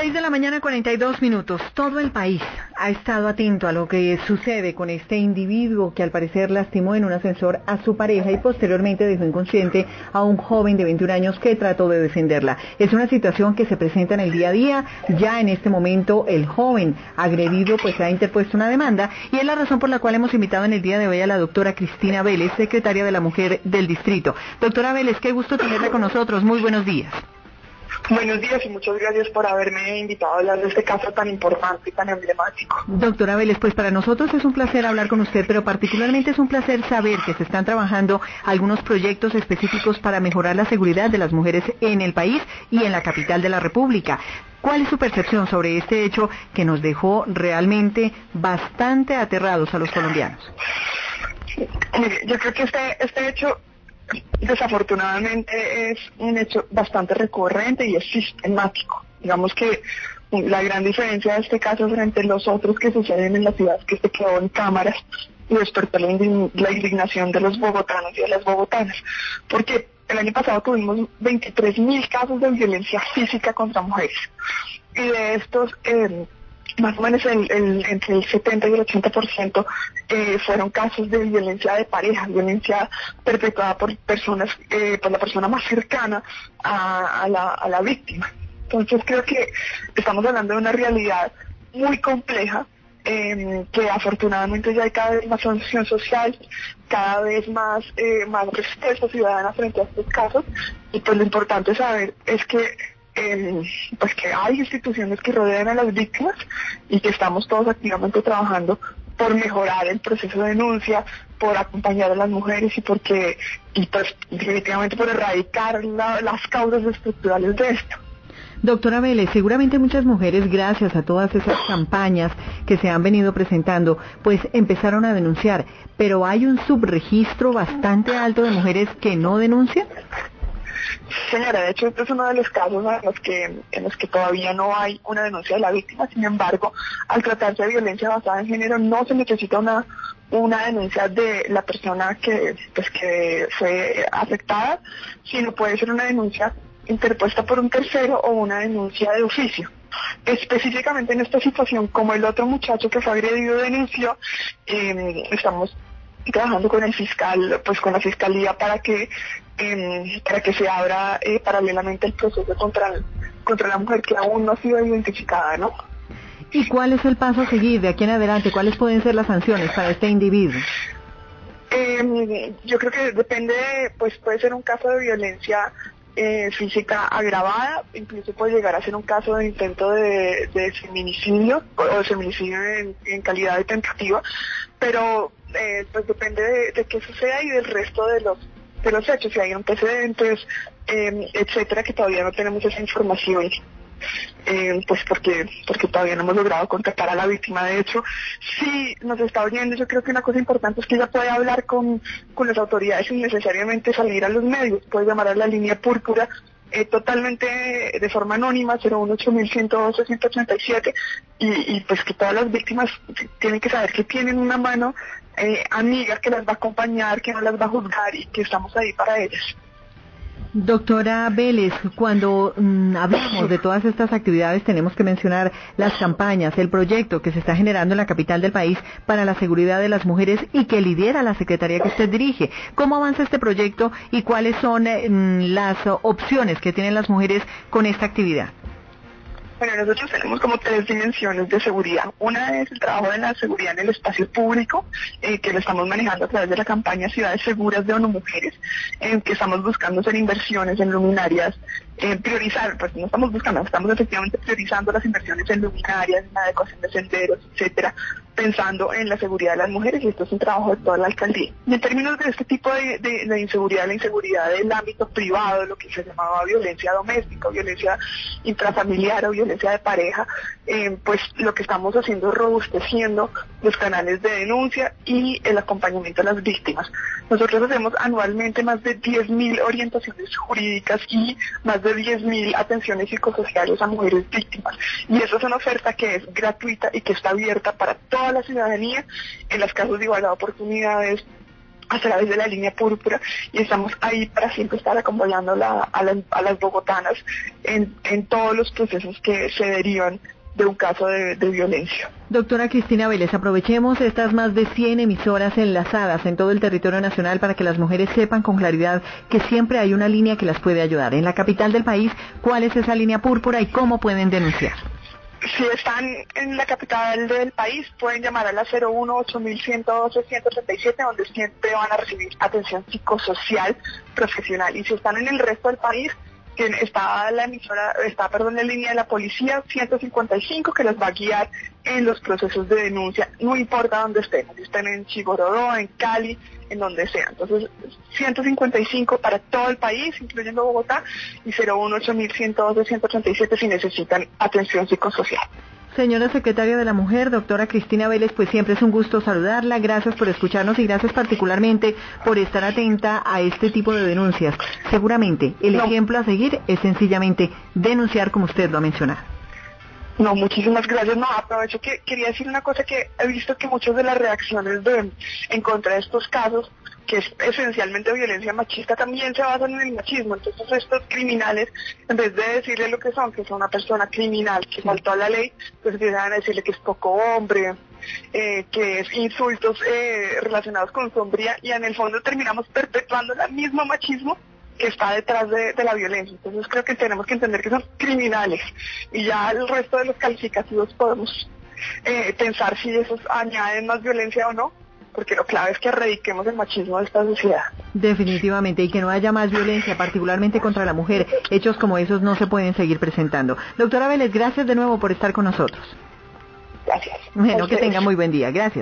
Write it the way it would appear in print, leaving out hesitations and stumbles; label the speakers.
Speaker 1: 6 de la mañana, 42 minutos. Todo el país ha estado atento a lo que sucede con este individuo que al parecer lastimó en un ascensor a su pareja y posteriormente dejó inconsciente a un joven de 21 años que trató de defenderla. Es una situación que se presenta en el día a día. Ya en este momento el joven agredido pues ha interpuesto una demanda y es la razón por la cual hemos invitado en el día de hoy a la doctora Cristina Vélez, secretaria de la Mujer del Distrito. Doctora Vélez, qué gusto tenerla con nosotros. Muy buenos días.
Speaker 2: Buenos días y muchas gracias por haberme invitado a hablar de este caso tan importante y tan emblemático.
Speaker 1: Doctora Vélez, pues para nosotros es un placer hablar con usted, pero particularmente es un placer saber que se están trabajando algunos proyectos específicos para mejorar la seguridad de las mujeres en el país y en la capital de la República. ¿Cuál es su percepción sobre este hecho que nos dejó realmente bastante aterrados a los colombianos?
Speaker 2: Mire, yo creo que este hecho desafortunadamente es un hecho bastante recurrente y es sistemático. Digamos que la gran diferencia de este caso frente a los otros que suceden en la ciudad es que se quedó en cámaras y despertó la indignación de los bogotanos y de las bogotanas. Porque el año pasado tuvimos 23.000 casos de violencia física contra mujeres. Y de estos, más o menos entre el 70 y el 80% fueron casos de violencia de pareja, violencia perpetuada por personas, por la persona más cercana a la víctima. Entonces creo que estamos hablando de una realidad muy compleja, que afortunadamente ya hay cada vez más sanción social, cada vez más respuesta ciudadana frente a estos casos, y pues lo importante saber es que pues que hay instituciones que rodean a las víctimas y que estamos todos activamente trabajando por mejorar el proceso de denuncia, por acompañar a las mujeres y pues definitivamente por erradicar las causas estructurales de esto.
Speaker 1: Doctora Vélez, seguramente muchas mujeres, gracias a todas esas campañas que se han venido presentando, pues empezaron a denunciar, pero hay un subregistro bastante alto de mujeres que no denuncian.
Speaker 2: Señora, de hecho este es uno de los casos en los que todavía no hay una denuncia de la víctima. Sin embargo, al tratarse de violencia basada en género no se necesita una denuncia de la persona que fue afectada, sino puede ser una denuncia interpuesta por un tercero o una denuncia de oficio. Específicamente en esta situación, como el otro muchacho que fue agredido denunció, estamos trabajando con el fiscal, pues con la fiscalía para que se abra paralelamente el proceso contra la mujer que aún no ha sido identificada, ¿no?
Speaker 1: ¿Y cuál es el paso a seguir de aquí en adelante? ¿Cuáles pueden ser las sanciones para este individuo?
Speaker 2: Yo creo que depende, pues puede ser un caso de violencia física agravada, incluso puede llegar a ser un caso de intento de feminicidio o de feminicidio en calidad de tentativa, pero pues depende de qué suceda y del resto de los hechos, si hay antecedentes, etcétera, que todavía no tenemos esa información. Pues porque todavía no hemos logrado contactar a la víctima. De hecho, si nos está oyendo, yo creo que una cosa importante es que ella puede hablar con las autoridades sin necesariamente salir a los medios. Puede llamar a la línea púrpura totalmente de forma anónima, 018-112-187, y pues que todas las víctimas tienen que saber que tienen una mano amiga que las va a acompañar, que no las va a juzgar y que estamos ahí para ellas.
Speaker 1: Doctora Vélez, cuando hablamos de todas estas actividades tenemos que mencionar las campañas, el proyecto que se está generando en la capital del país para la seguridad de las mujeres y que lidera la secretaría que usted dirige. ¿Cómo avanza este proyecto y cuáles son las opciones que tienen las mujeres con esta actividad?
Speaker 2: Bueno, nosotros tenemos como 3 dimensiones de seguridad. Una es el trabajo de la seguridad en el espacio público, que lo estamos manejando a través de la campaña Ciudades Seguras de ONU Mujeres, que estamos buscando hacer inversiones en luminarias, priorizar, pues no estamos buscando, estamos efectivamente priorizando las inversiones en luminarias, en la adecuación de senderos, etcétera, pensando en la seguridad de las mujeres, y esto es un trabajo de toda la alcaldía. Y en términos de este tipo de inseguridad, la inseguridad del ámbito privado, lo que se llamaba violencia doméstica, violencia intrafamiliar o violencia de pareja, pues lo que estamos haciendo es robusteciendo los canales de denuncia y el acompañamiento a las víctimas. Nosotros hacemos anualmente más de 10.000 orientaciones jurídicas y más de 10.000 atenciones psicosociales a mujeres víctimas. Y eso es una oferta que es gratuita y que está abierta para toda la ciudadanía en los casos de igualdad de oportunidades, a través de la línea púrpura, y estamos ahí para siempre estar acompañando a las bogotanas en todos los procesos que se derivan de un caso de violencia.
Speaker 1: Doctora Cristina Vélez, aprovechemos estas más de 100 emisoras enlazadas en todo el territorio nacional para que las mujeres sepan con claridad que siempre hay una línea que las puede ayudar. En la capital del país, ¿cuál es esa línea púrpura y cómo pueden denunciar?
Speaker 2: Si están en la capital del país, pueden llamar a la 01-8112-137, donde siempre van a recibir atención psicosocial profesional. Y si están en el resto del país, está la línea de la policía 155, que los va a guiar en los procesos de denuncia, no importa dónde estén, si estén en Chigorodó, en Cali, en donde sea. Entonces, 155 para todo el país, incluyendo Bogotá, y 01-8112-137 si necesitan atención psicosocial.
Speaker 1: Señora Secretaria de la Mujer, doctora Cristina Vélez, pues siempre es un gusto saludarla, gracias por escucharnos y gracias particularmente por estar atenta a este tipo de denuncias. Seguramente el ejemplo a seguir es sencillamente denunciar, como usted lo ha mencionado.
Speaker 2: No, muchísimas gracias. No, aprovecho que quería decir una cosa, que he visto que muchas de las reacciones en contra de estos casos, que es esencialmente violencia machista, también se basan en el machismo. Entonces estos criminales, en vez de decirle lo que son una persona criminal que faltó a la ley, pues empiezan a decirle que es poco hombre, que es insultos relacionados con su hombría, y en el fondo terminamos perpetuando el mismo machismo que está detrás de la violencia. Entonces creo que tenemos que entender que son criminales, y ya el resto de los calificativos podemos pensar si esos añaden más violencia o no, porque lo clave es que erradiquemos el machismo de esta sociedad.
Speaker 1: Definitivamente, y que no haya más violencia, particularmente contra la mujer. Hechos como esos no se pueden seguir presentando. Doctora Vélez, gracias de nuevo por estar con nosotros.
Speaker 2: Gracias.
Speaker 1: Bueno, que tenga muy buen día. Gracias.